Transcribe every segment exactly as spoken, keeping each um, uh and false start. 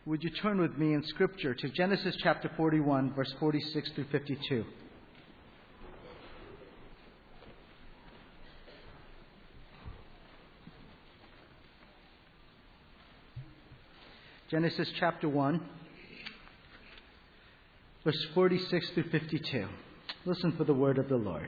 Would you turn with me in Scripture to Genesis chapter forty-one, verse forty-six through fifty-two. Genesis chapter one, verse forty-six through fifty-two. Listen for the word of the Lord.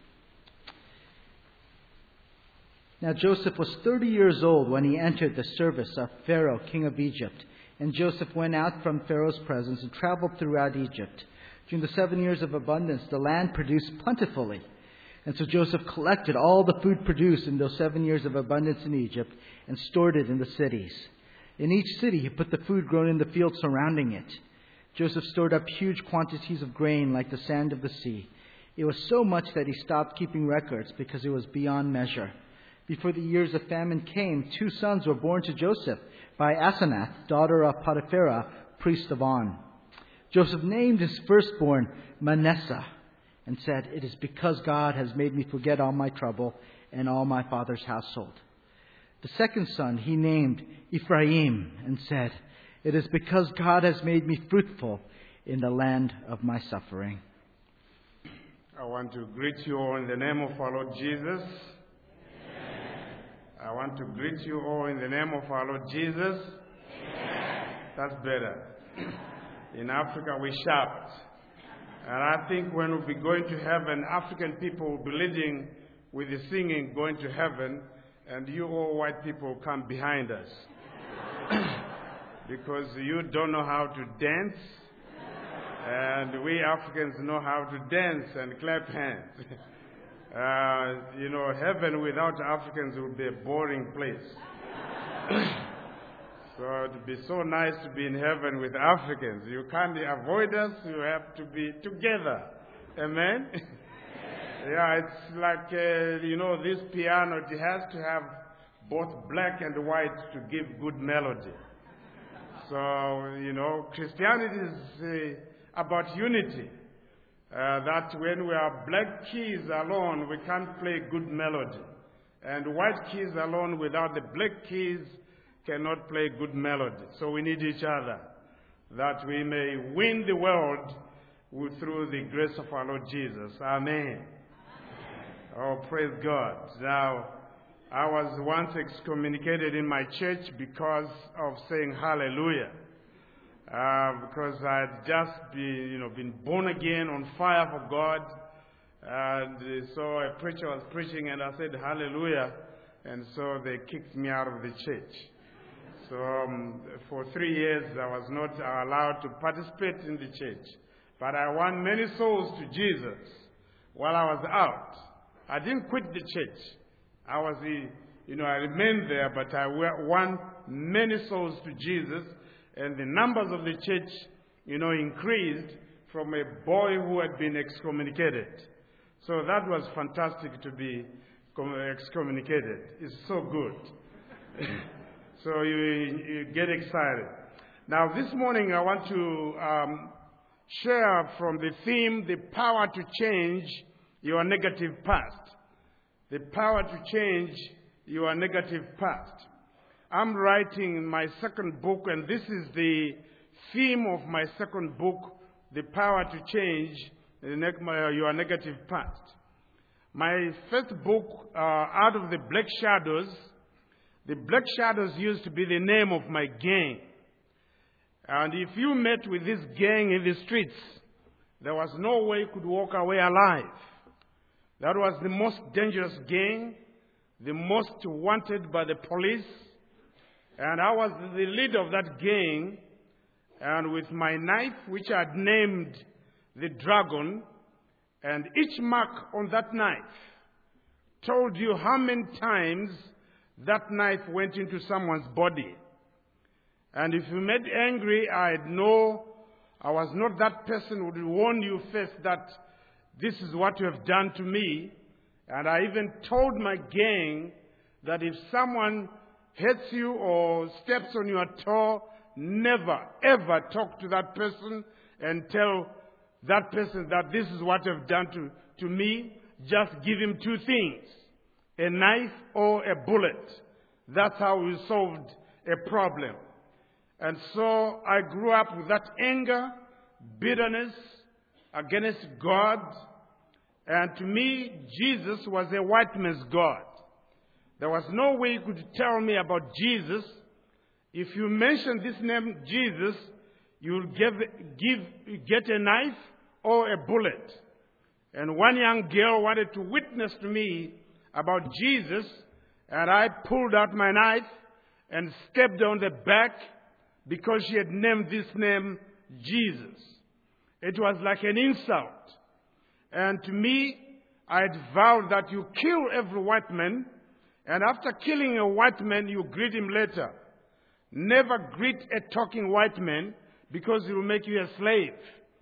Now Joseph was thirty years old when he entered the service of Pharaoh, king of Egypt. And Joseph went out from Pharaoh's presence and traveled throughout Egypt. During the seven years of abundance, the land produced plentifully. And so Joseph collected all the food produced in those seven years of abundance in Egypt and stored it in the cities. In each city, he put the food grown in the fields surrounding it. Joseph stored up huge quantities of grain like the sand of the sea. It was so much that he stopped keeping records because it was beyond measure. Before the years of famine came, two sons were born to Joseph by Asenath, daughter of Potipharah, priest of On. Joseph named his firstborn Manasseh and said, "It is because God has made me forget all my trouble and all my father's household." The second son he named Ephraim and said, "It is because God has made me fruitful in the land of my suffering." I want to greet you all in the name of our Lord Jesus. I want to greet you all in the name of our Lord Jesus. Amen. That's better. In Africa, we shout. And I think when we'll be going to heaven, African people will be leading with the singing, going to heaven, and you all white people come behind us. Because you don't know how to dance, and we Africans know how to dance and clap hands. Uh, you know, heaven without Africans would be a boring place. So it would be so nice to be in heaven with Africans. You can't avoid us, you have to be together. Amen? Yeah, it's like, uh, you know, this piano, it has to have both black and white to give good melody. So, you know, Christianity is uh, about unity. Uh, that when we are black keys alone, we can't play good melody. And white keys alone without the black keys cannot play good melody. So we need each other, that we may win the world through the grace of our Lord Jesus. Amen. Amen. Oh, praise God. Now, I was once excommunicated in my church because of saying hallelujah. Uh, because I had just been, you know, been born again, on fire for God. And uh, so a preacher was preaching and I said hallelujah. And so they kicked me out of the church. So um, for three years I was not allowed to participate in the church. But I won many souls to Jesus while I was out. I didn't quit the church. I was, you know, I remained there, but I won many souls to Jesus. And the numbers of the church, you know, increased from a boy who had been excommunicated. So that was fantastic to be excommunicated. It's so good. So you, you get excited. Now this morning I want to um, share from the theme, the power to change your negative past. The power to change your negative past. I'm writing my second book, and this is the theme of my second book, The Power to Change Your Negative Past. My first book, uh, Out of the Black Shadows, the Black Shadows used to be the name of my gang. And if you met with this gang in the streets, there was no way you could walk away alive. That was the most dangerous gang, the most wanted by the police. And I was the leader of that gang, and with my knife, which I had named the Dragon, and each mark on that knife told you how many times that knife went into someone's body. And if you made angry, I'd know I was not that person who would warn you first that this is what you have done to me. And I even told my gang that if someone hits you or steps on your toe, never, ever talk to that person and tell that person that this is what you've done to, to me. Just give him two things, a knife or a bullet. That's how we solved a problem. And so I grew up with that anger, bitterness against God. And to me, Jesus was a white man's God. There was no way you could tell me about Jesus. If you mention this name, Jesus, you'll give, give, get a knife or a bullet. And one young girl wanted to witness to me about Jesus, and I pulled out my knife and stepped on the back because she had named this name Jesus. It was like an insult. And to me, I had vowed that you kill every white man, and after killing a white man, you greet him later. Never greet a talking white man, because he will make you a slave.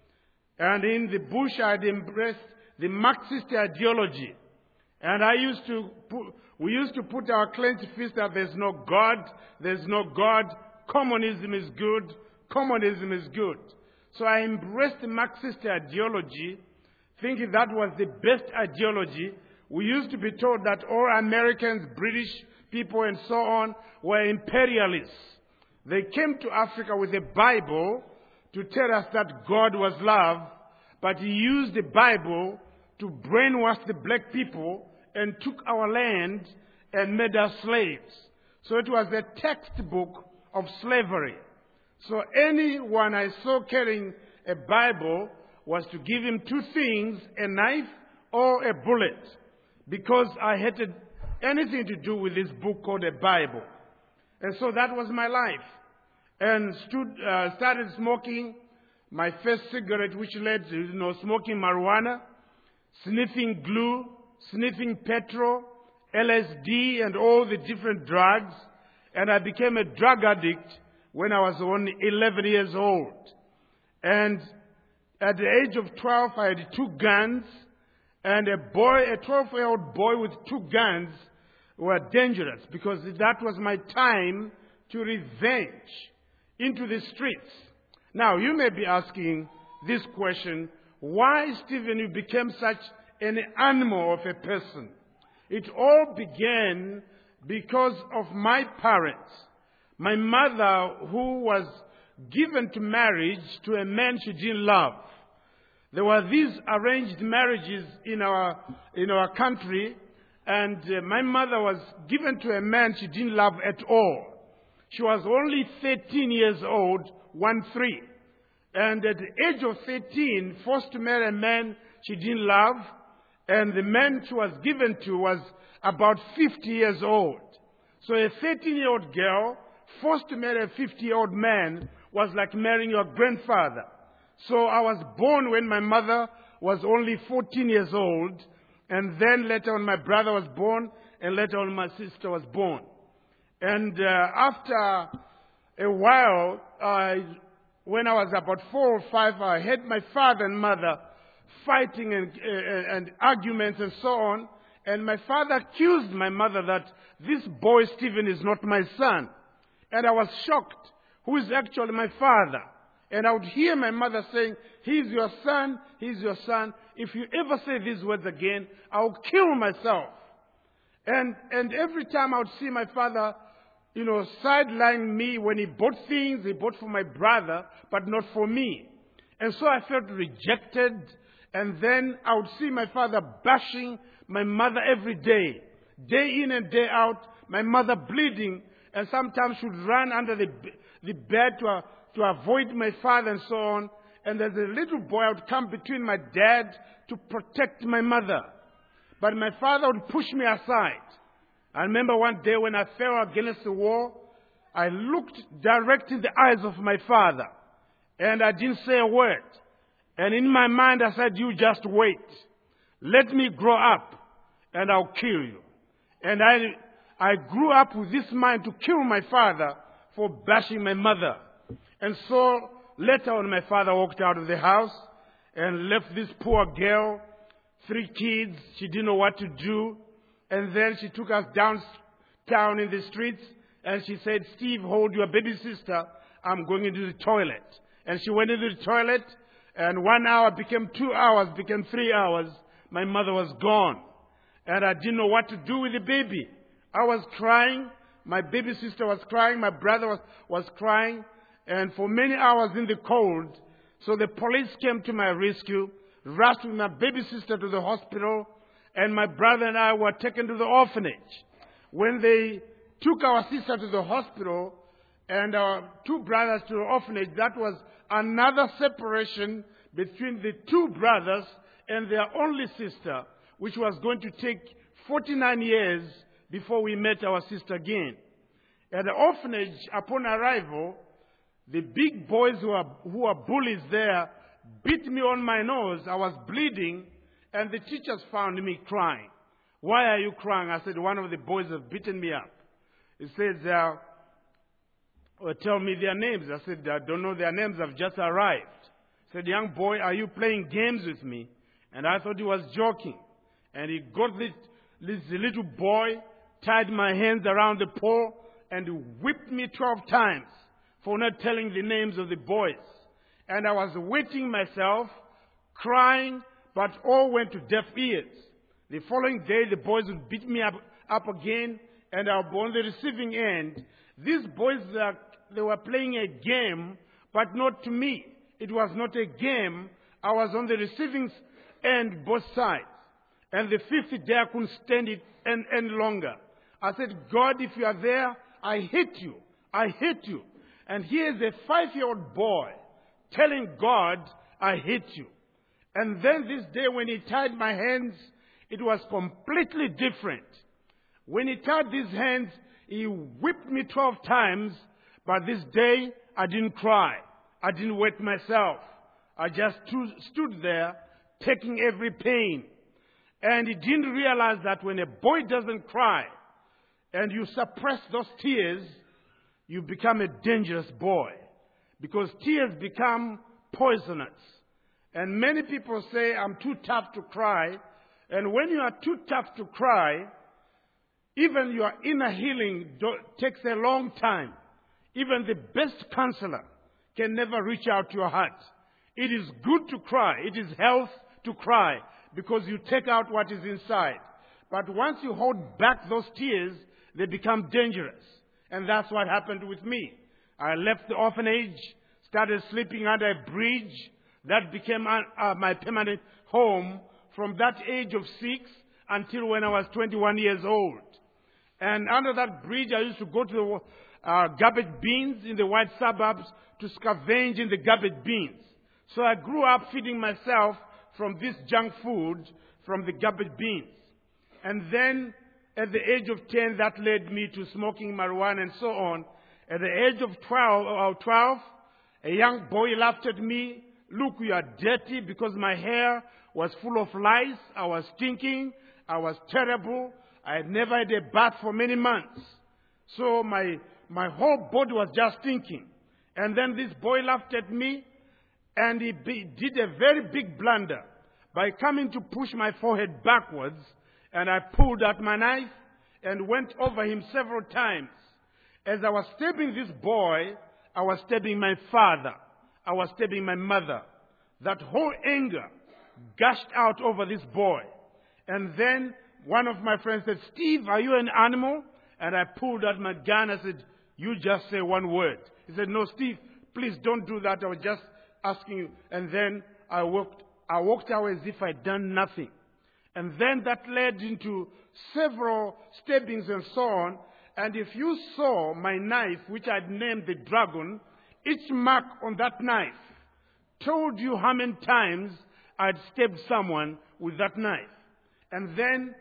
And in the bush, I had embraced the Marxist ideology. And I used to put, we used to put our clenched fist that there's no God, there's no God, communism is good, communism is good. So I embraced the Marxist ideology, thinking that was the best ideology. We used to be told that all Americans, British people, and so on were imperialists. They came to Africa with a Bible to tell us that God was love, but he used the Bible to brainwash the black people and took our land and made us slaves. So it was a textbook of slavery. So anyone I saw carrying a Bible was to give him two things, a knife or a bullet, because I hated anything to do with this book called a Bible. And so that was my life. And stood, uh, started smoking my first cigarette, which led to you know, smoking marijuana, sniffing glue, sniffing petrol, L S D, and all the different drugs. And I became a drug addict when I was only eleven years old. And at the age of twelve, I had two guns. And a boy, a twelve-year-old boy with two guns were dangerous, because that was my time to revenge into the streets. Now, you may be asking this question, why, Stephen, you became such an animal of a person? It all began because of my parents. My mother, who was given to marriage to a man she didn't love. There were these arranged marriages in our, in our country, and uh, my mother was given to a man she didn't love at all. She was only thirteen years old, one three. And at the age of thirteen, forced to marry a man she didn't love, and the man she was given to was about fifty years old. So a thirteen-year-old girl forced to marry a fifty-year-old man was like marrying your grandfather. So I was born when my mother was only fourteen years old, and then later on my brother was born, and later on my sister was born. And uh, after a while, uh, when I was about four or five, I had my father and mother fighting and, uh, and arguments and so on. And my father accused my mother that this boy, Stephen, is not my son. And I was shocked. Who is actually my father? And I would hear my mother saying, he's your son, he's your son. If you ever say these words again, I'll kill myself. And, and every time I would see my father, you know, sidelining me when he bought things, he bought for my brother, but not for me. And so I felt rejected. And then I would see my father bashing my mother every day. Day in and day out, my mother bleeding. And sometimes she would run under the, the bed to, uh, to avoid my father and so on. And as a little boy, I would come between my dad to protect my mother. But my father would push me aside. I remember one day when I fell against the wall, I looked direct in the eyes of my father, and I didn't say a word. And in my mind, I said, you just wait. Let me grow up, and I'll kill you. And I, I grew up with this mind to kill my father for bashing my mother. And so later on, my father walked out of the house and left this poor girl, three kids. She didn't know what to do. And then she took us downtown in the streets, and she said, Steve, hold your baby sister. I'm going into the toilet. And she went into the toilet, and one hour became two hours, became three hours. My mother was gone. And I didn't know what to do with the baby. I was crying. My baby sister was crying. My brother was, was crying. and for many hours in the cold. So the police came to my rescue, rushed with my baby sister to the hospital, and my brother and I were taken to the orphanage. When they took our sister to the hospital and our two brothers to the orphanage, that was another separation between the two brothers and their only sister, which was going to take forty-nine years before we met our sister again. At the orphanage, upon arrival, the big boys who are, who are bullies there beat me on my nose. I was bleeding, and the teachers found me crying. Why are you crying? I said, one of the boys has beaten me up. He said, uh, well, tell me their names. I said, I don't know their names. I've just arrived. He said, young boy, are you playing games with me? And I thought he was joking. And he got this, this little boy, tied my hands around the pole, and whipped me twelve times for not telling the names of the boys. And I was wetting myself, crying, but all went to deaf ears. The following day, the boys would beat me up, up again, and I was on the receiving end. These boys, uh, they were playing a game, but not to me. It was not a game. I was on the receiving end, both sides. And the fifth day, I couldn't stand it any, any longer. I said, God, if you are there, I hate you. I hate you. And here's a five-year-old boy telling God, I hate you. And then this day when he tied my hands, it was completely different. When he tied these hands, he whipped me twelve times, but this day I didn't cry. I didn't wet myself. I just stood there taking every pain. And he didn't realize that when a boy doesn't cry and you suppress those tears, you become a dangerous boy, because tears become poisonous. And many people say, I'm too tough to cry. And when you are too tough to cry, even your inner healing takes a long time. Even the best counselor can never reach out to your heart. It is good to cry. It is health to cry, because you take out what is inside. But once you hold back those tears, they become dangerous. And that's what happened with me. I left the orphanage, started sleeping under a bridge. That became uh, my permanent home from that age of six until when I was twenty-one years old. And under that bridge, I used to go to the uh, garbage bins in the white suburbs to scavenge in the garbage bins. So I grew up feeding myself from this junk food from the garbage bins. And then at the age of ten, that led me to smoking marijuana and so on. At the age of twelve, or twelve, a young boy laughed at me. Look, you are dirty, because my hair was full of lice. I was stinking. I was terrible. I had never had a bath for many months. So my, my whole body was just stinking. And then this boy laughed at me, and he be, did a very big blunder by coming to push my forehead backwards. And I pulled out my knife and went over him several times. As I was stabbing this boy, I was stabbing my father. I was stabbing my mother. That whole anger gushed out over this boy. And then one of my friends said, Steve, are you an animal? And I pulled out my gun. I said, you just say one word. He said, no, Steve, please don't do that. I was just asking you. And then I walked, I walked away as if I'd done nothing. And then that led into several stabbings and so on. And if you saw my knife, which I'd named the dragon, each mark on that knife told you how many times I'd stabbed someone with that knife. And then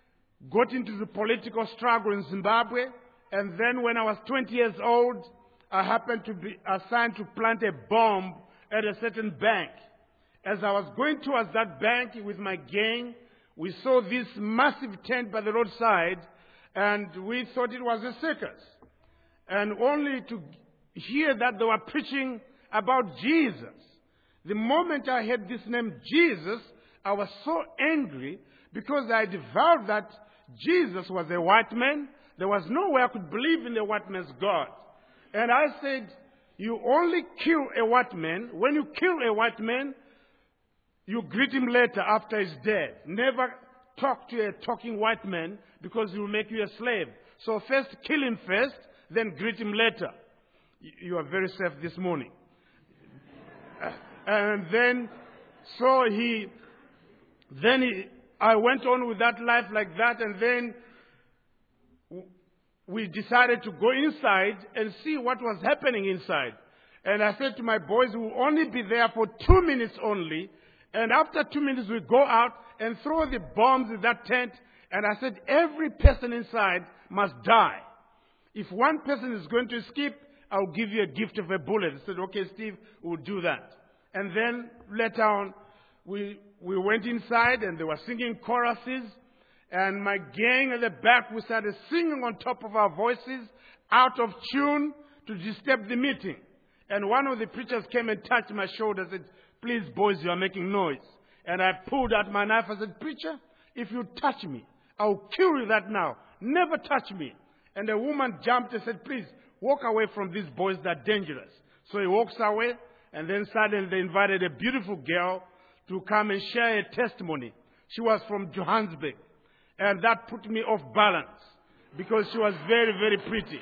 got into the political struggle in Zimbabwe. And then when I was twenty years old, I happened to be assigned to plant a bomb at a certain bank. As I was going towards that bank with my gang, we saw this massive tent by the roadside, and we thought it was a circus. And only to hear that they were preaching about Jesus. The moment I heard this name Jesus, I was so angry, because I vowed that Jesus was a white man. There was no way I could believe in the white man's God. And I said, you only kill a white man. When you kill a white man, you greet him later after he's dead. Never talk to a talking white man, because he will make you a slave. So first kill him first, then greet him later. you are very safe this morning. And then, so he, then he, I went on with that life like that, and then we decided to go inside and see what was happening inside. And I said to my boys, we'll only be there for two minutes only. And after two minutes, we go out and throw the bombs in that tent. And I said, every person inside must die. If one person is going to escape, I'll give you a gift of a bullet. I said, okay, Steve, we'll do that. And then later on, we, we went inside and they were singing choruses. And my gang at the back, we started singing on top of our voices, out of tune, to disturb the meeting. And one of the preachers came and touched my shoulder and said, please, boys, you are making noise. And I pulled out my knife and said, preacher, if you touch me, I'll kill you right now. Never touch me. And the woman jumped and said, please, walk away from these boys that are dangerous. So he walks away, and then suddenly they invited a beautiful girl to come and share a testimony. She was from Johannesburg. And that put me off balance because she was very, very pretty.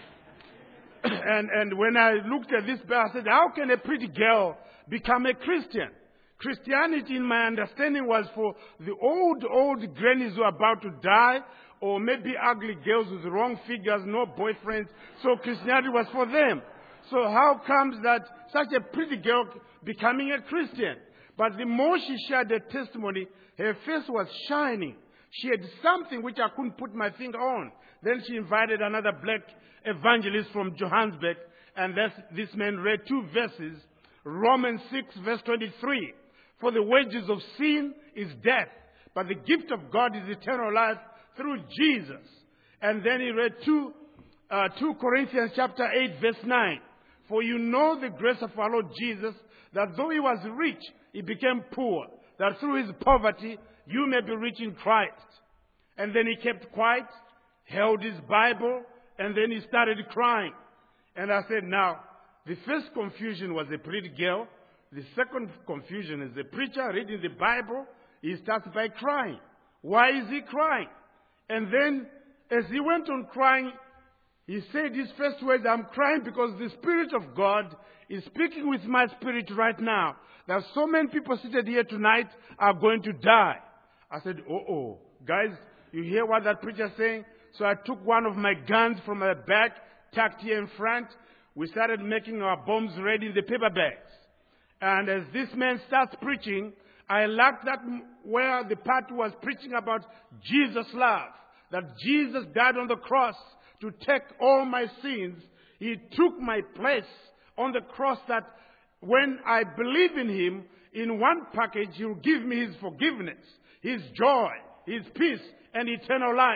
and, and when I looked at this girl, I said, how can a pretty girl become a Christian? Christianity, in my understanding, was for the old, old grannies who are about to die, or maybe ugly girls with wrong figures, no boyfriends. So Christianity was for them. So how comes that such a pretty girl becoming a Christian? But the more she shared her testimony, her face was shining. She had something which I couldn't put my finger on. Then she invited another black evangelist from Johannesburg, and this, this man read two verses, Romans six, verse twenty-three. For the wages of sin is death, but the gift of God is eternal life through Jesus. And then he read two, uh, two Corinthians chapter eight, verse nine. For you know the grace of our Lord Jesus, that though he was rich, he became poor, that through his poverty you may be rich in Christ. And then he kept quiet, held his Bible, and then he started crying. And I said, now, the first confusion was a pretty girl. The second confusion is the preacher reading the Bible. He starts by crying. Why is he crying? And then, as he went on crying, he said his first words, I'm crying because the Spirit of God is speaking with my spirit right now. That so many people seated here tonight are going to die. I said, uh-oh, guys, you hear what that preacher is saying? So I took one of my guns from my back, tucked here in front. We started making our bombs ready in the paper bags. And as this man starts preaching, I liked that where the part was preaching about Jesus' love, that Jesus died on the cross to take all my sins. He took my place on the cross, that when I believe in him, in one package, he will give me his forgiveness, his joy, his peace, and eternal life.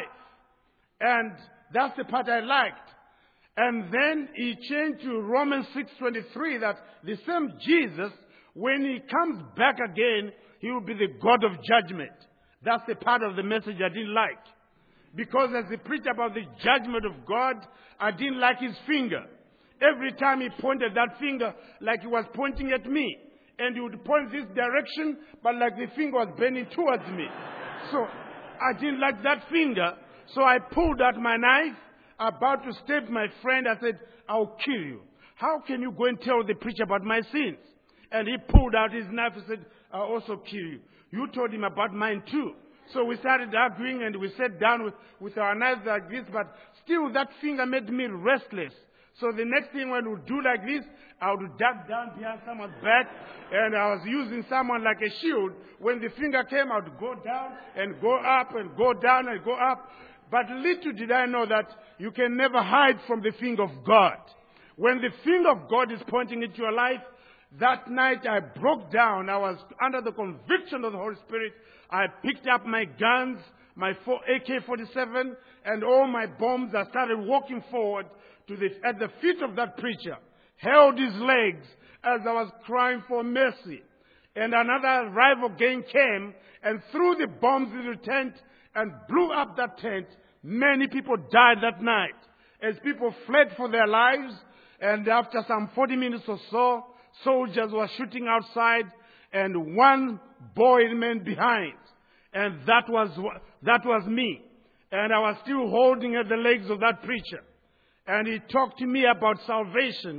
And that's the part I liked. And then he changed to Romans six twenty-three, that the same Jesus, when he comes back again, he will be the God of judgment. That's the part of the message I didn't like. Because as he preached about the judgment of God, I didn't like his finger. Every time he pointed that finger, like he was pointing at me. And he would point this direction, but like the finger was bending towards me. So I didn't like that finger. So I pulled out my knife, about to stab my friend. I said, I'll kill you. How can you go and tell the preacher about my sins? And he pulled out his knife and said, I'll also kill you. You told him about mine too. So we started arguing, and we sat down with, with our knives like this, but still that finger made me restless. So the next thing when we do like this, I would duck down behind someone's back, and I was using someone like a shield. When the finger came, I would go down and go up and go down and go up. But little did I know that you can never hide from the finger of God. When the finger of God is pointing into your life, that night I broke down. I was under the conviction of the Holy Spirit. I picked up my guns, my A K forty-seven, and all my bombs. I started walking forward to the, at the feet of that preacher, held his legs as I was crying for mercy. And another rival gang came and threw the bombs into the tent and blew up that tent. Many people died that night as people fled for their lives. And after some forty minutes or so, soldiers were shooting outside, and one boy remained behind. And that was, that was me. And I was still holding at the legs of that preacher. And he talked to me about salvation.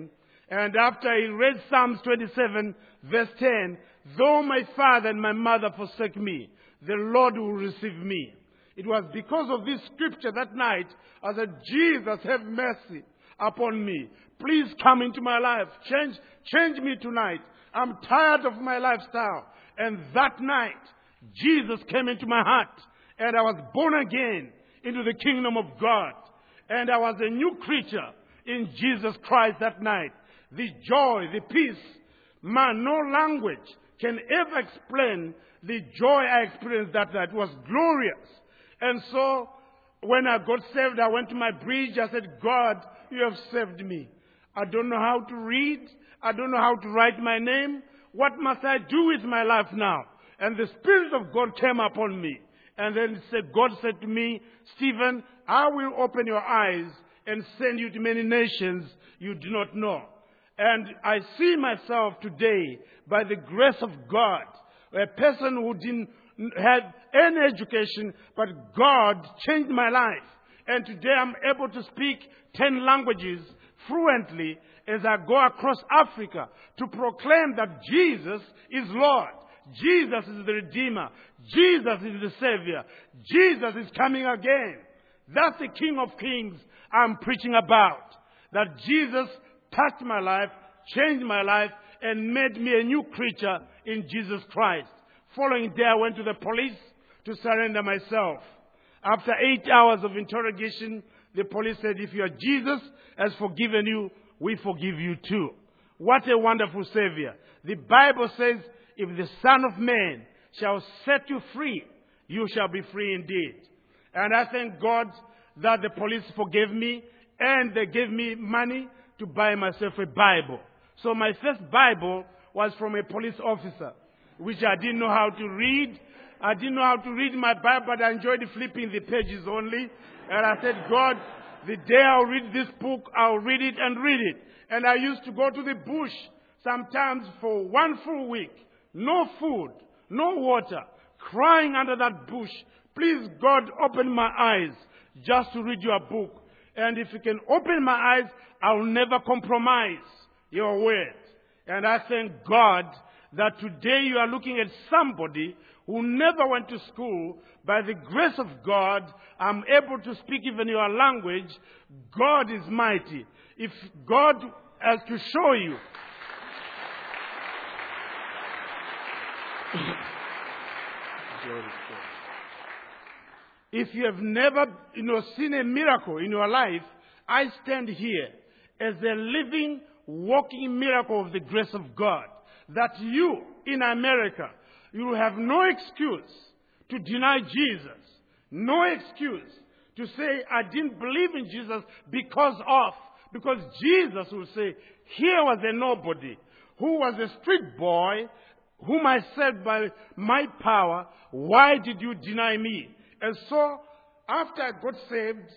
And after he read Psalms twenty-seven, verse ten, though my father and my mother forsake me, the Lord will receive me. It was because of this scripture that night I said, Jesus, have mercy upon me. Please come into my life. Change, change me tonight. I'm tired of my lifestyle. And that night, Jesus came into my heart. And I was born again into the kingdom of God. And I was a new creature in Jesus Christ that night. The joy, the peace. Man, no language can ever explain the joy I experienced that night. It was glorious. And so, when I got saved, I went to my bridge. I said, God, you have saved me. I don't know how to read. I don't know how to write my name. What must I do with my life now? And the Spirit of God came upon me. And then said, God said to me, Stephen, I will open your eyes and send you to many nations you do not know. And I see myself today, by the grace of God, a person who didn't have any education, but God changed my life. And today I'm able to speak ten languages fluently as I go across Africa to proclaim that Jesus is Lord. Jesus is the Redeemer. Jesus is the Savior. Jesus is coming again. That's the King of Kings I'm preaching about. That Jesus touched my life, changed my life, and made me a new creature in Jesus Christ. Following there, I went to the police to surrender myself. After eight hours of interrogation, the police said, if your Jesus has forgiven you, we forgive you too. What a wonderful Savior. The Bible says, if the Son of Man shall set you free, you shall be free indeed. And I thank God that the police forgave me and they gave me money to buy myself a Bible. So my first Bible was from a police officer, which I didn't know how to read. I didn't know how to read my Bible, but I enjoyed flipping the pages only. And I said, God, the day I'll read this book, I'll read it and read it. And I used to go to the bush sometimes for one full week. No food, no water, crying under that bush. Please, God, open my eyes just to read your book. And if you can open my eyes, I'll never compromise your word. And I thank God that today you are looking at somebody who never went to school. By the grace of God, I'm able to speak even your language. God is mighty. If God has to show you if you have never, you know, seen a miracle in your life, I stand here as a living, walking miracle of the grace of God. That you, in America, you have no excuse to deny Jesus. No excuse to say, I didn't believe in Jesus because of. Because Jesus will say, here was a nobody who was a street boy, whom I said by my power, why did you deny me? And so, after I got saved,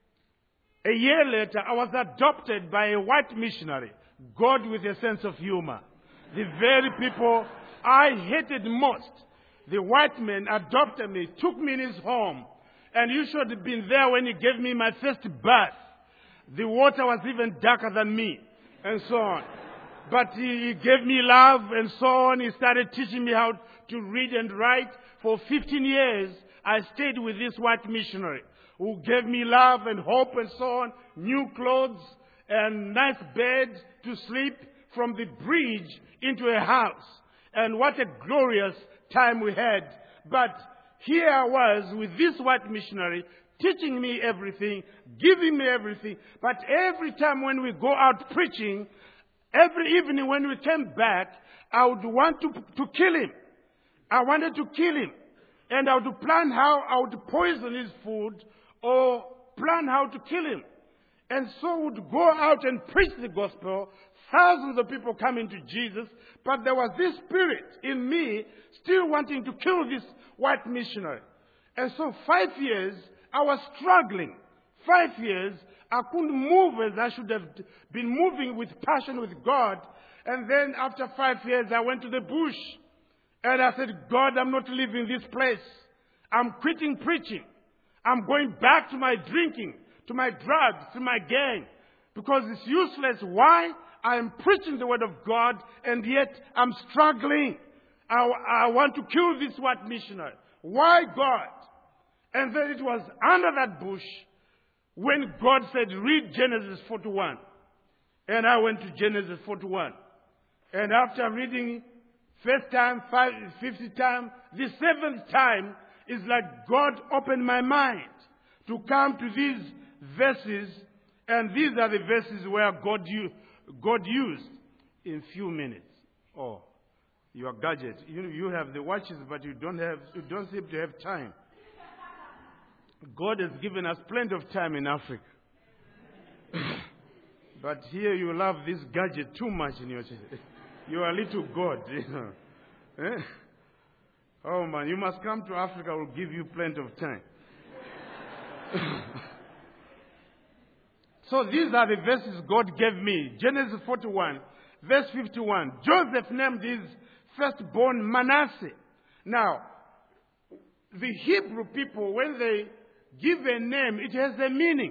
a year later, I was adopted by a white missionary, God with a sense of humor. The very people I hated most, the white man adopted me, took me in his home, and you should have been there when he gave me my first bath. The water was even darker than me, and so on. But he gave me love and so on. He started teaching me how to read and write. For fifteen years, I stayed with this white missionary who gave me love and hope and so on, new clothes and nice bed to sleep, from the bridge into a house. And what a glorious time we had. But here I was with this white missionary, teaching me everything, giving me everything. But every time when we go out preaching, every evening when we came back, I would want to, to kill him. I wanted to kill him. And I would plan how I would poison his food or plan how to kill him. And so would go out and preach the gospel. Thousands of people coming to Jesus. But there was this spirit in me still wanting to kill this white missionary. And so five years, I was struggling. Five years, I couldn't move as I should have been moving with passion with God. And then after five years, I went to the bush. And I said, God, I'm not leaving this place. I'm quitting preaching. I'm going back to my drinking, to my drugs, to my gang. Because it's useless. Why? I'm preaching the word of God, and yet I'm struggling. I, I want to kill this white missionary. Why, God? And then it was under that bush when God said, read Genesis forty-one. And I went to Genesis forty-one. And after reading first time, five, fifty time, the seventh time is like God opened my mind to come to these verses. And these are the verses where God, God used in few minutes. Oh, your gadget. You, you have the watches, but you don't have, you don't seem to have time. God has given us plenty of time in Africa. But here you love this gadget too much in your church. You are a little God, you know. Eh? Oh man, you must come to Africa. We'll give you plenty of time. So these are the verses God gave me. Genesis forty-one, verse fifty-one. Joseph named his firstborn Manasseh. Now, the Hebrew people, when they give a name, it has a meaning.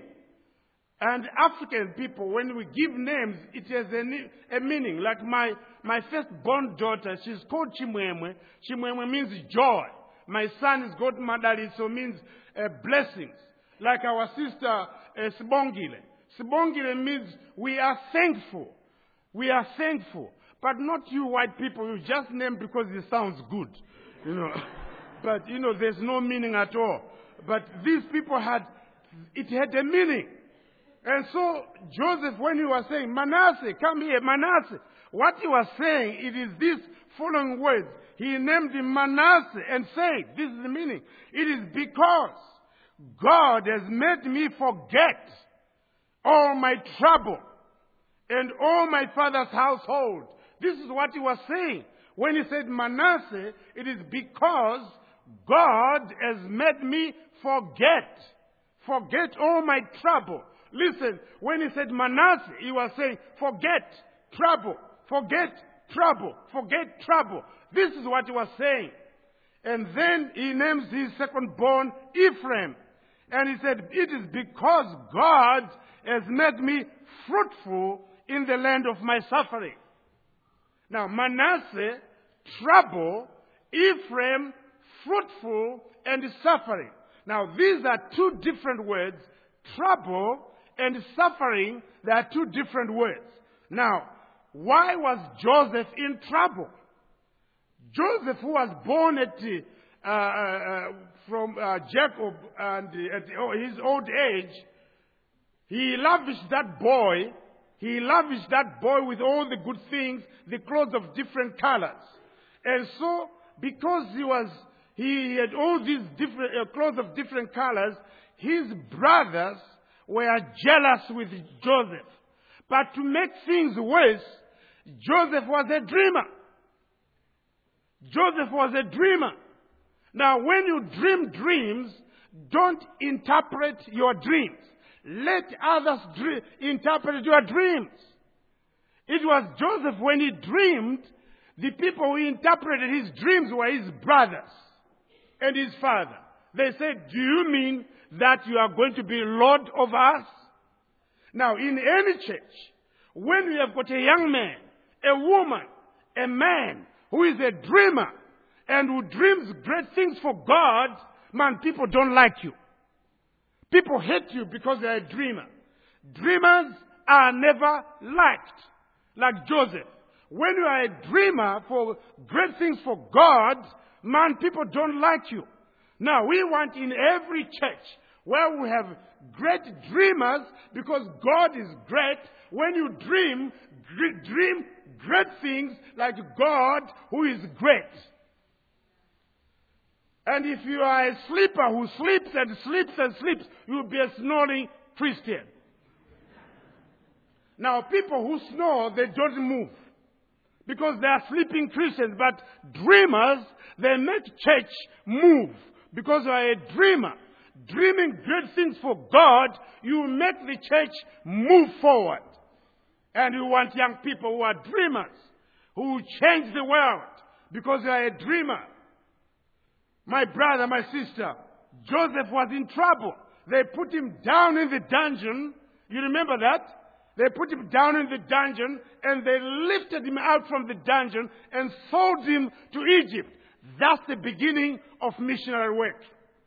And African people, when we give names, it has a, a meaning. Like my, my firstborn daughter, she's called Chimwemwe. Chimwemwe means joy. My son is called Madali, so means uh, blessings. Like our sister uh, Sibongile. Sibongile means we are thankful. We are thankful. But not you white people, you just name because it sounds good. You know. But, you know, there's no meaning at all. But these people had, it had a meaning. And so Joseph, when he was saying, Manasseh, come here, Manasseh, what he was saying, it is these following words. He named him Manasseh and said, this is the meaning. It is because God has made me forget all my trouble and all my father's household. This is what he was saying. When he said Manasseh, it is because God has made me forget. Forget all my trouble. Listen, when he said Manasseh, he was saying, forget trouble, forget trouble, forget trouble. This is what he was saying. And then he names his second-born Ephraim. And he said, it is because God has made me fruitful in the land of my suffering. Now, Manasseh, trouble, Ephraim, fruitful, and suffering. Now, these are two different words. Trouble and suffering, they are two different words. Now, why was Joseph in trouble? Joseph, who was born at uh, uh, from uh, Jacob and uh, at his old age, he lavished that boy. He lavished that boy with all the good things, the clothes of different colors. And so, because he was, he had all these different uh, clothes of different colors, his brothers were jealous with Joseph. But to make things worse, Joseph was a dreamer. Joseph was a dreamer. Now, when you dream dreams, don't interpret your dreams. Let others dream, interpret your dreams. It was Joseph, when he dreamed, the people who interpreted his dreams were his brothers and his father. They said, do you mean that you are going to be Lord of us? Now, in any church, when we have got a young man, a woman, a man who is a dreamer and who dreams great things for God, man, people don't like you. People hate you because they are a dreamer. Dreamers are never liked, like Joseph. When you are a dreamer for great things for God, man, people don't like you. Now, we want in every church where we have great dreamers, because God is great. When you dream, dream great things like God, who is great. And if you are a sleeper who sleeps and sleeps and sleeps, you'll be a snoring Christian. Now, people who snore, they don't move, because they are sleeping Christians. But dreamers, they make church move, because you are a dreamer. Dreaming great things for God, you make the church move forward. And you want young people who are dreamers, who will change the world, because you are a dreamer. My brother, my sister, Joseph was in trouble. They put him down in the dungeon. You remember that? They put him down in the dungeon and they lifted him out from the dungeon and sold him to Egypt. That's the beginning of missionary work.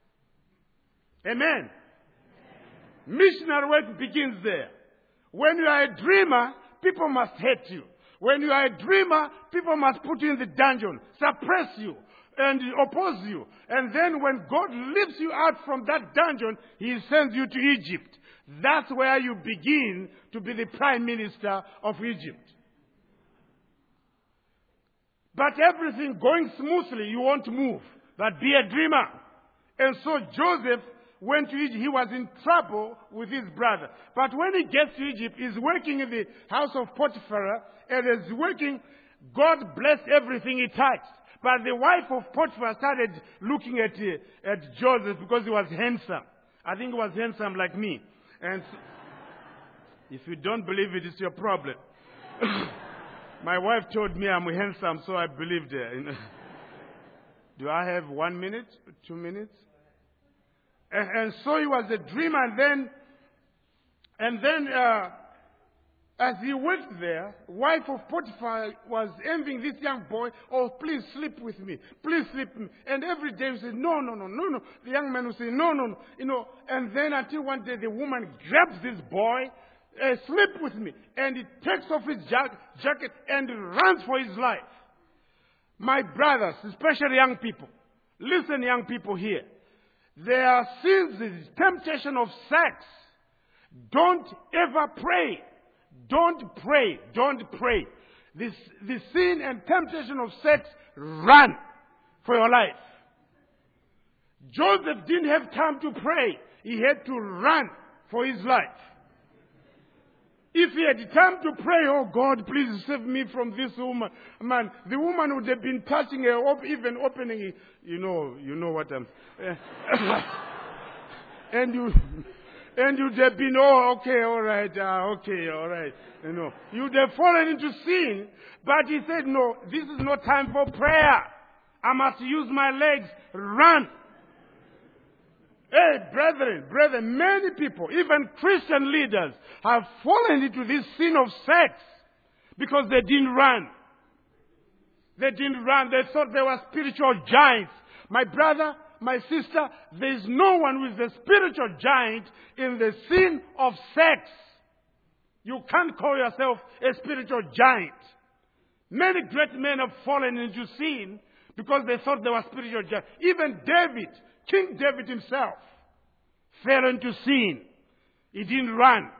Amen. Missionary work begins there. When you are a dreamer, people must hate you. When you are a dreamer, people must put you in the dungeon, suppress you, and oppose you. And then when God lifts you out from that dungeon, He sends you to Egypt. That's where you begin to be the prime minister of Egypt. But everything going smoothly, you won't move. But be a dreamer. And so Joseph went to Egypt. He was in trouble with his brother. But when he gets to Egypt, he's working in the house of Potiphar. And as he's working, God blessed everything he touched. But the wife of Potiphar started looking at, uh, at Joseph because he was handsome. I think he was handsome like me. And so, if you don't believe it, it's your problem. My wife told me I'm handsome, so I believed her. You know. Do I have one minute, two minutes? And, and so he was a dreamer, and then, and then, uh, as he worked there, wife of Potiphar was envying this young boy. Oh, please sleep with me. Please sleep with me. And every day he said, no, no, no, no, no. The young man would say, no, no, no. You know, and then until one day the woman grabs this boy, uh, sleep with me. And he takes off his jack- jacket and runs for his life. My brothers, especially young people, listen, young people here. There are sins, the temptation of sex. Don't ever pray. Don't pray. Don't pray. This, the sin and temptation of sex, run for your life. Joseph didn't have time to pray. He had to run for his life. If he had time to pray, oh God, please save me from this woman. Man, the woman would have been touching her, even opening it. You know, you know what I'm... and you... And you'd have been, oh, okay, all right, uh, okay, all right. You know, you'd have fallen into sin. But he said, no, this is not time for prayer. I must use my legs. Run. Hey, brethren, brethren, many people, even Christian leaders, have fallen into this sin of sex because they didn't run. They didn't run. They thought they were spiritual giants. My brother, my sister, there is no one who is a spiritual giant in the sin of sex. You can't call yourself a spiritual giant. Many great men have fallen into sin because they thought they were spiritual giants. Even David, King David himself, fell into sin. He didn't run.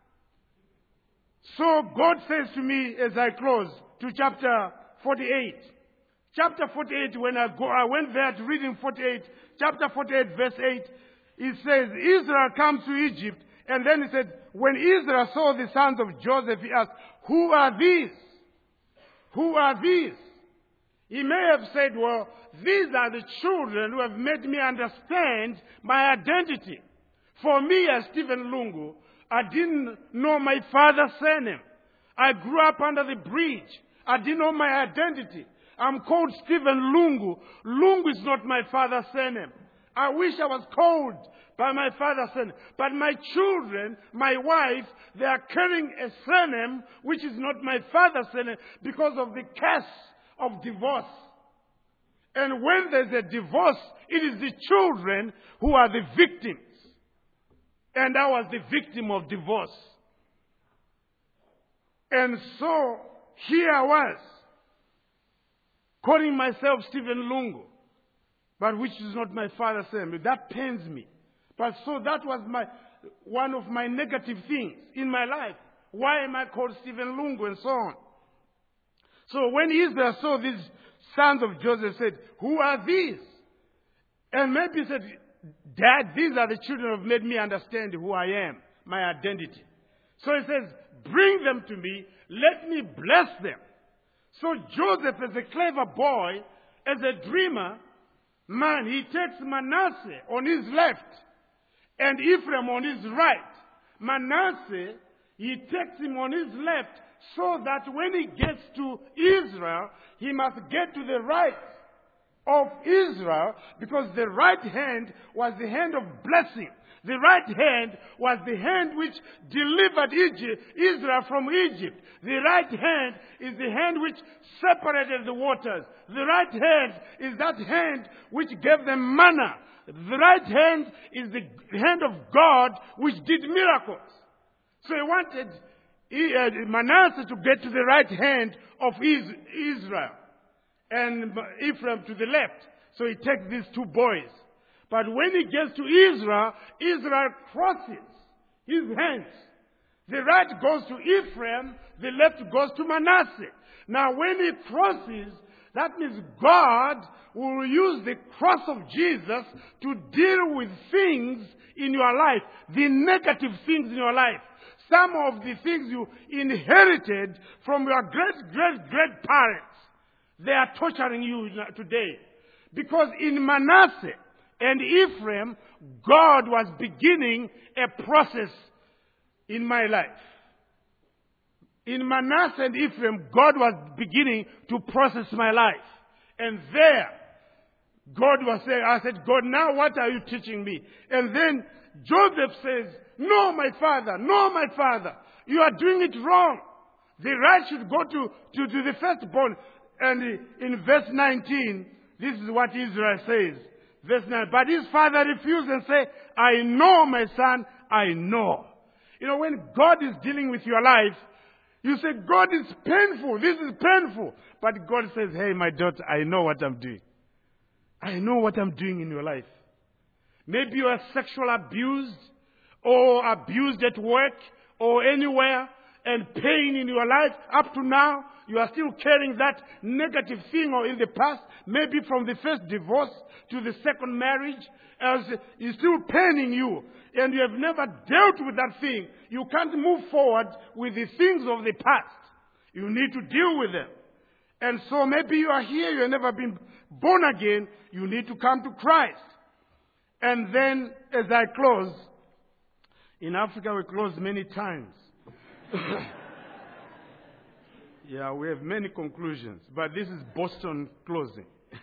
So God says to me as I close to chapter forty-eight. Chapter forty-eight, when I go, I went there to reading forty-eight, chapter forty-eight, verse eight, it says, Israel comes to Egypt, and then he said, when Israel saw the sons of Joseph, he asked, who are these? Who are these? He may have said, well, these are the children who have made me understand my identity. For me, as Stephen Lungu, I didn't know my father's surname. I grew up under the bridge. I didn't know my identity. I'm called Stephen Lungu. Lungu is not my father's surname. I wish I was called by my father's surname. But my children, my wife, they are carrying a surname which is not my father's surname because of the curse of divorce. And when there's a divorce, it is the children who are the victims. And I was the victim of divorce. And so, here I was, calling myself Stephen Lungu, but which is not my father's name. That pains me. But so that was my one of my negative things in my life. Why am I called Stephen Lungu and so on? So when Israel saw these sons of Joseph, said, who are these? And maybe he said, Dad, these are the children who have made me understand who I am, my identity. So he says, bring them to me, let me bless them. So Joseph, as a clever boy, as a dreamer, man, he takes Manasseh on his left and Ephraim on his right. Manasseh, he takes him on his left so that when he gets to Israel, he must get to the right. of Israel, because the right hand was the hand of blessing. The right hand was the hand which delivered Egypt, Israel from Egypt. The right hand is the hand which separated the waters. The right hand is that hand which gave them manna. The right hand is the hand of God which did miracles. So he wanted Manasseh to get to the right hand of Israel and Ephraim to the left. So he takes these two boys. But when he gets to Israel, Israel crosses his hands. The right goes to Ephraim, the left goes to Manasseh. Now when he crosses, that means God will use the cross of Jesus to deal with things in your life, the negative things in your life. Some of the things you inherited from your great, great, great parents, they are torturing you today. Because in Manasseh and Ephraim, God was beginning a process in my life. In Manasseh and Ephraim, God was beginning to process my life. And there, God was saying, I said, God, now what are you teaching me? And then Joseph says, no, my father, no, my father, you are doing it wrong. The right should go to, to, to the firstborn. And in verse nineteen, this is what Israel says. Verse nine, but his father refused and said, I know, my son, I know. You know, when God is dealing with your life, you say, God is painful, this is painful. But God says, hey, my daughter, I know what I'm doing. I know what I'm doing in your life. Maybe you are sexually abused, or abused at work, or anywhere, and pain in your life. Up to now, you are still carrying that negative thing or in the past, maybe from the first divorce to the second marriage, as it's still paining you, and you have never dealt with that thing. You can't move forward with the things of the past. You need to deal with them. And so maybe you are here, you have never been born again, you need to come to Christ. And then, as I close, in Africa we close many times. Yeah, we have many conclusions, but this is Boston closing.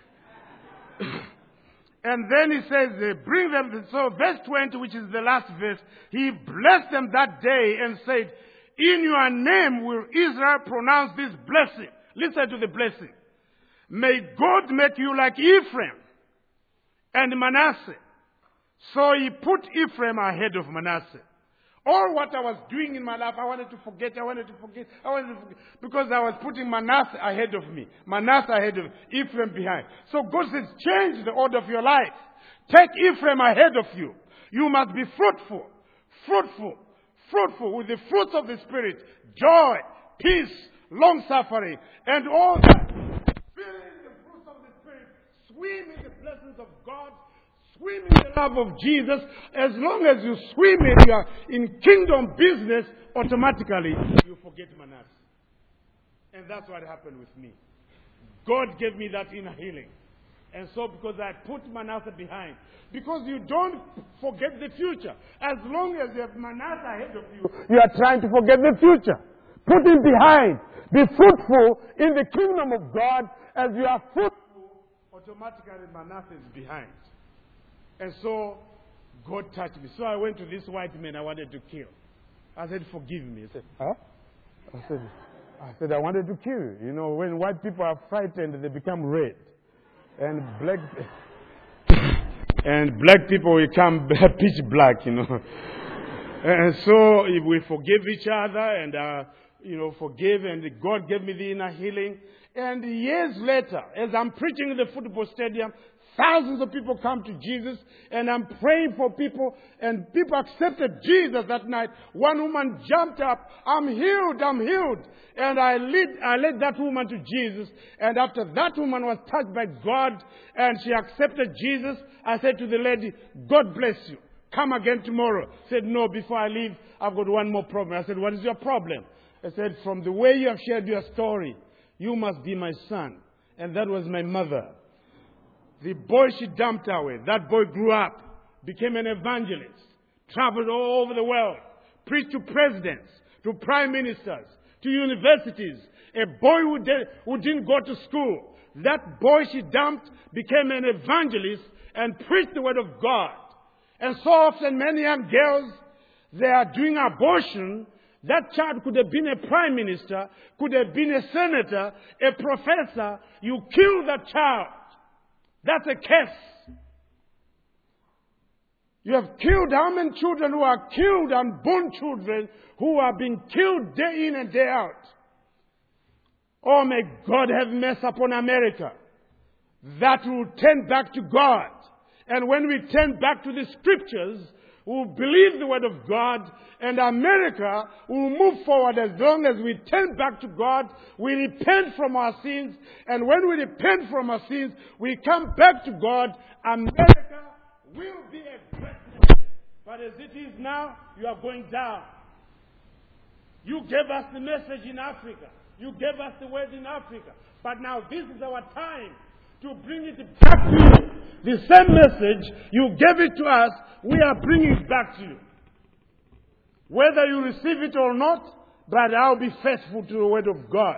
And then he says, uh, bring them, so verse twenty, which is the last verse, he blessed them that day and said, in your name will Israel pronounce this blessing. Listen to the blessing. May God make you like Ephraim and Manasseh. So he put Ephraim ahead of Manasseh. All what I was doing in my life, I wanted to forget, I wanted to forget, I wanted to forget. Because I was putting Manasseh ahead of me. Manasseh ahead of Ephraim behind. So God says, change the order of your life. Take Ephraim ahead of you. You must be fruitful, fruitful, fruitful with the fruits of the Spirit. Joy, peace, long-suffering, and all that. Feeling the fruits of the Spirit. Swim in the blessings of God. Swim in the love of Jesus. As long as you swim in, your, in kingdom business, automatically you forget Manasseh. And that's what happened with me. God gave me that inner healing. And so because I put Manasseh behind. Because you don't forget the future. As long as you have Manasseh ahead of you, you are trying to forget the future. Put him behind. Be fruitful in the kingdom of God. As you are fruitful, automatically Manasseh is behind. And so, God touched me. So I went to this white man I wanted to kill. I said, forgive me. He said, huh? I said, I said, I wanted to kill you. You know, when white people are frightened, they become red. And black, and black people become pitch black, you know. And so we forgive each other and, uh, you know, forgive. And God gave me the inner healing. And years later, as I'm preaching in the football stadium, thousands of people come to Jesus, and I'm praying for people, and people accepted Jesus that night. One woman jumped up, I'm healed, I'm healed. And I led, I led that woman to Jesus, and after that woman was touched by God, and she accepted Jesus, I said to the lady, God bless you. Come again tomorrow. She said, no, before I leave, I've got one more problem. I said, what is your problem? I said, from the way you have shared your story, you must be my son. And that was my mother. The boy she dumped away, that boy grew up, became an evangelist, traveled all over the world, preached to presidents, to prime ministers, to universities, a boy who, did, who didn't go to school. That boy she dumped became an evangelist and preached the word of God. And so often many young girls, they are doing abortion. That child could have been a prime minister, could have been a senator, a professor. You kill that child. That's a curse. You have killed how many children who are killed, unborn children who are being killed day in and day out. Oh, may God have mercy upon America. That will turn back to God. And when we turn back to the scriptures, we'll believe the word of God, and America will move forward as long as we turn back to God, we repent from our sins, and when we repent from our sins, we come back to God, America will be a great nation. But as it is now, you are going down. You gave us the message in Africa. You gave us the word in Africa. But now this is our time to bring it back to you. The same message, you gave it to us, we are bringing it back to you. Whether you receive it or not, but I'll be faithful to the word of God.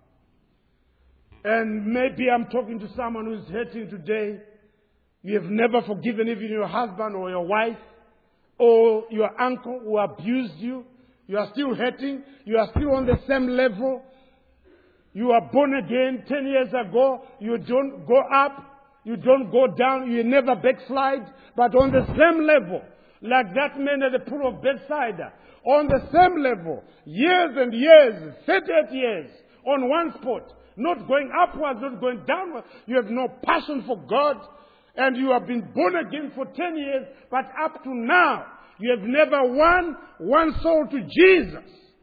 And maybe I'm talking to someone who's hurting today. You have never forgiven even your husband or your wife or your uncle who abused you. You are still hurting. You are still on the same level. You are born again ten years ago. You don't go up. You don't go down. You never backslide. But on the same level, like that man at the pool of Bethsaida, on the same level, years and years, thirty-eight years, on one spot, not going upwards, not going downwards. You have no passion for God, and you have been born again for ten years, but up to now, you have never won one soul to Jesus.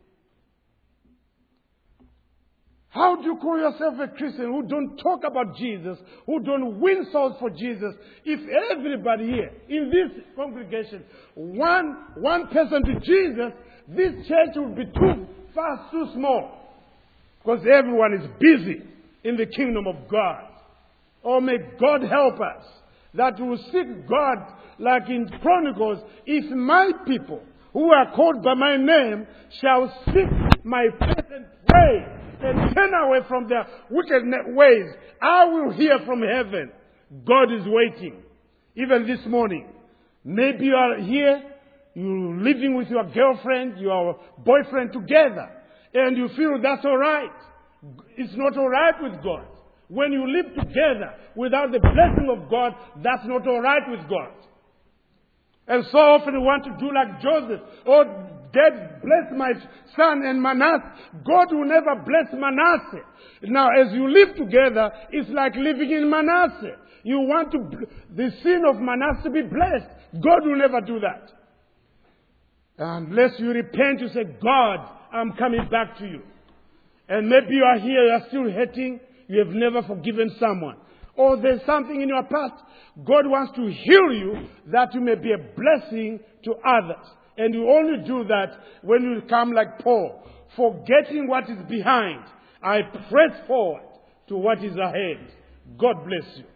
How do you call yourself a Christian who don't talk about Jesus, who don't win souls for Jesus? If everybody here in this congregation, one, one person to Jesus, this church would be too fast, too small. Because everyone is busy in the kingdom of God. Oh, may God help us that we will seek God like in Chronicles. If my people who are called by my name shall seek my face and pray, and turn away from their wicked ways, I will hear from heaven. God is waiting. Even this morning, maybe you are here, you're living with your girlfriend, your boyfriend together, and you feel that's all right. It's not all right with God. When you live together without the blessing of God, that's not all right with God. And so often we want to do like Joseph. Oh, Dad, bless my son and Manasseh. God will never bless Manasseh. Now, as you live together, it's like living in Manasseh. You want to the sin of Manasseh to be blessed. God will never do that. Unless you repent, you say, God, I'm coming back to you. And maybe you are here, you are still hurting. You have never forgiven someone. Or there's something in your past. God wants to heal you that you may be a blessing to others. And you only do that when you come like Paul, forgetting what is behind. I press forward to what is ahead. God bless you.